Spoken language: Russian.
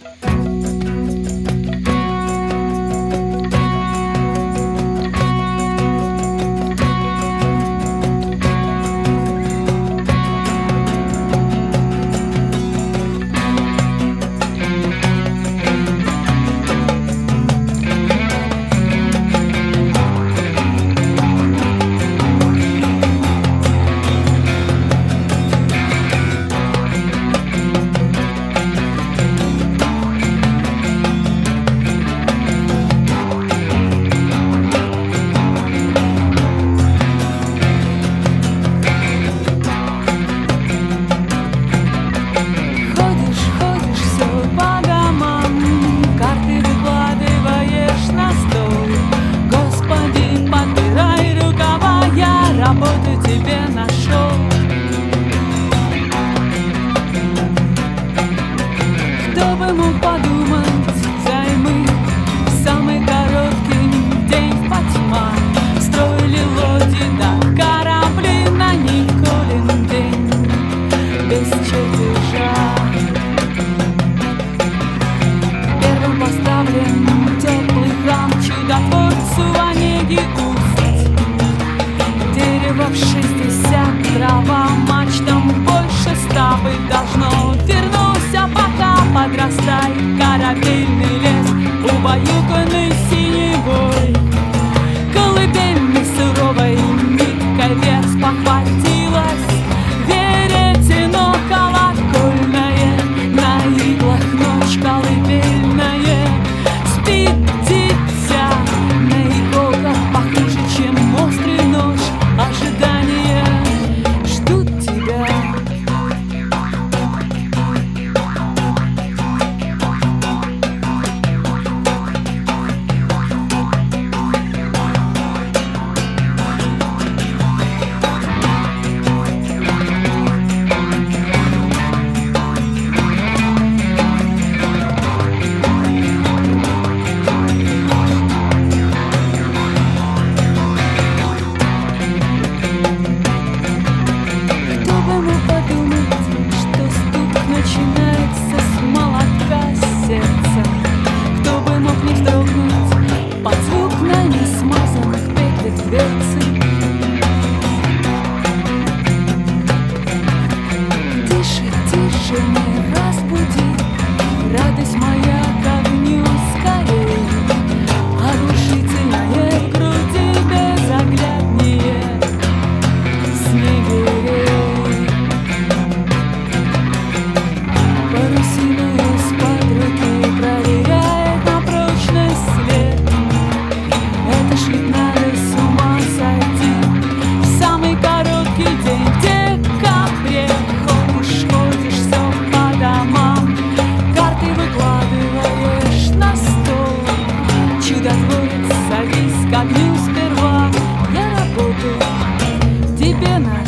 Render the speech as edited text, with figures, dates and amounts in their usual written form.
Работу тебе нашел. Кто бы мог подумать, займы самый короткий день Фатима. Строили лодьи да корабли на Николин день без чертежа. Первым поставлен теплый храм чудотворцу Онеги Уст. Дерево в 60, трава мачтам больше 100 быть должно. Вернулся, пока подрастай, корабельный лес, убаюканный синевой. Колыбельной суровой ниткой вверх похватилась веретено колокольное. На иглах ночь колыбельная, спит дитя на иголках, похуже, чем острый нож. Ожидания ждут тебя. Начинается с молотка сердца. Кто бы мог не вздрогнуть под звук на несмазанных петлях дверцы. Тише, тише, не разбуди, радость моя к огню скорее. Оглушительное в груди безогляднее снегирей. Парусину из-под руки проверяет на прочность след. Это ж ведь надо с ума сойти в самый короткий день в декабре. Ходишь, ходишь все по домам, карты выкладываешь на стол. Чудотворец, садись к огню сперва, я работаю тебе на